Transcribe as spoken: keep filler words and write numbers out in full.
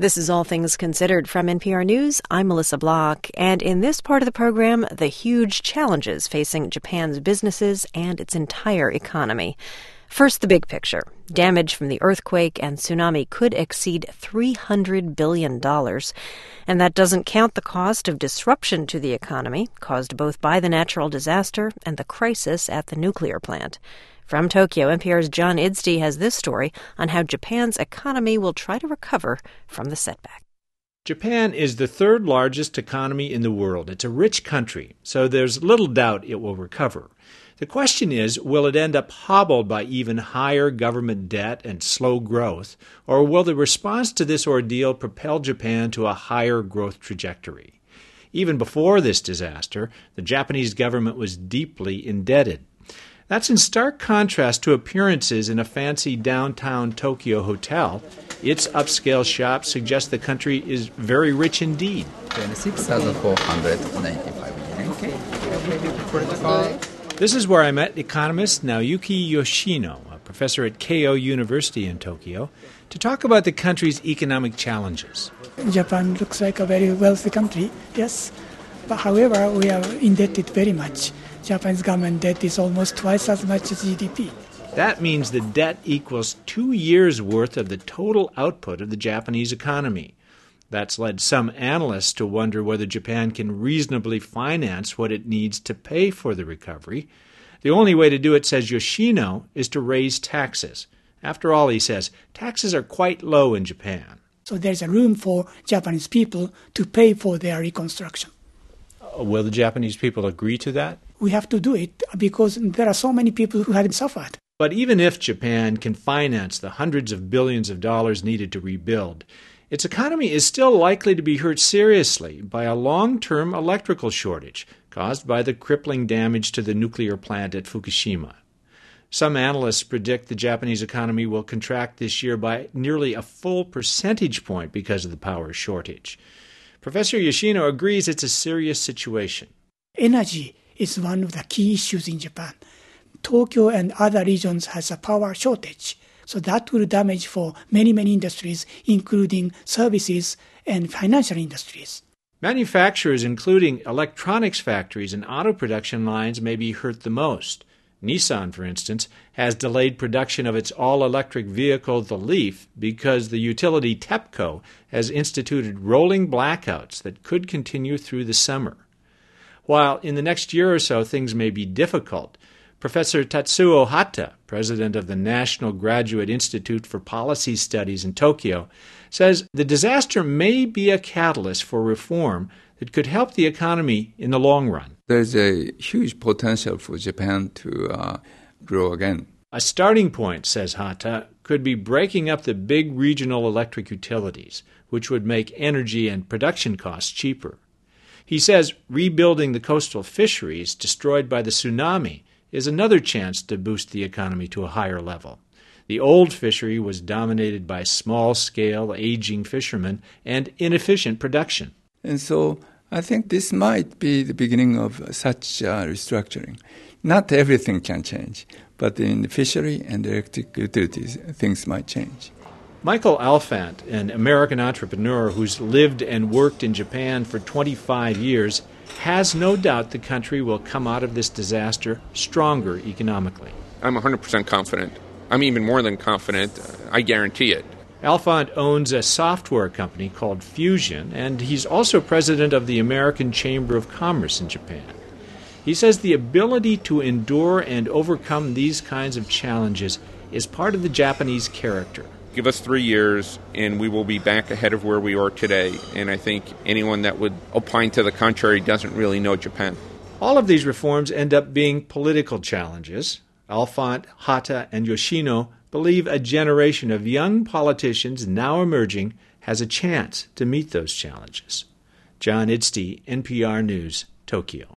This is All Things Considered from N P R News. I'm Melissa Block, and in this part of the program, the huge challenges facing Japan's businesses and its entire economy. First, the big picture. Damage from the earthquake and tsunami could exceed three hundred billion dollars, and that doesn't count the cost of disruption to the economy, caused both by the natural disaster and the crisis at the nuclear plant. From Tokyo, N P R's John Idstey has this story on how Japan's economy will try to recover from the setback. Japan is the third largest economy in the world. It's a rich country, so there's little doubt it will recover. The question is, will it end up hobbled by even higher government debt and slow growth, or will the response to this ordeal propel Japan to a higher growth trajectory? Even before this disaster, the Japanese government was deeply indebted. That's in stark contrast to appearances in a fancy downtown Tokyo hotel. Its upscale shops suggest the country is very rich indeed. twenty-six thousand four hundred ninety-five yen. Okay. This is where I met economist Naoyuki Yoshino, a professor at Keio University in Tokyo, to talk about the country's economic challenges. Japan looks like a very wealthy country, yes. But however, we are indebted very much. Japan's government debt is almost twice as much as G D P. That means the debt equals two years' worth of the total output of the Japanese economy. That's led some analysts to wonder whether Japan can reasonably finance what it needs to pay for the recovery. The only way to do it, says Yoshino, is to raise taxes. After all, he says, taxes are quite low in Japan. So there's a room for Japanese people to pay for their reconstruction. Uh, will the Japanese people agree to that? We have to do it because there are so many people who have suffered. But even if Japan can finance the hundreds of billions of dollars needed to rebuild, its economy is still likely to be hurt seriously by a long-term electrical shortage caused by the crippling damage to the nuclear plant at Fukushima. Some analysts predict the Japanese economy will contract this year by nearly a full percentage point because of the power shortage. Professor Yoshino agrees it's a serious situation. Energy is one of the key issues in Japan. Tokyo and other regions has a power shortage, so that will damage for many, many industries, including services and financial industries. Manufacturers, including electronics factories and auto production lines, may be hurt the most. Nissan, for instance, has delayed production of its all-electric vehicle, the Leaf, because the utility TEPCO has instituted rolling blackouts that could continue through the summer. While in the next year or so things may be difficult, Professor Tatsuo Hata, president of the National Graduate Institute for Policy Studies in Tokyo, says the disaster may be a catalyst for reform that could help the economy in the long run. There's a huge potential for Japan to uh, grow again. A starting point, says Hata, could be breaking up the big regional electric utilities, which would make energy and production costs cheaper. He says rebuilding the coastal fisheries destroyed by the tsunami is another chance to boost the economy to a higher level. The old fishery was dominated by small-scale, aging fishermen and inefficient production. And so I think this might be the beginning of such uh, restructuring. Not everything can change, but in the fishery and electric utilities, things might change. Michael Alfant, an American entrepreneur who's lived and worked in Japan for twenty-five years, has no doubt the country will come out of this disaster stronger economically. I'm one hundred percent confident. I'm even more than confident. I guarantee it. Alfant owns a software company called Fusion, and he's also president of the American Chamber of Commerce in Japan. He says the ability to endure and overcome these kinds of challenges is part of the Japanese character. Give us three years, and we will be back ahead of where we are today. And I think anyone that would opine to the contrary doesn't really know Japan. All of these reforms end up being political challenges. Alfant, Hata, and Yoshino believe a generation of young politicians now emerging has a chance to meet those challenges. John Idstey, N P R News, Tokyo.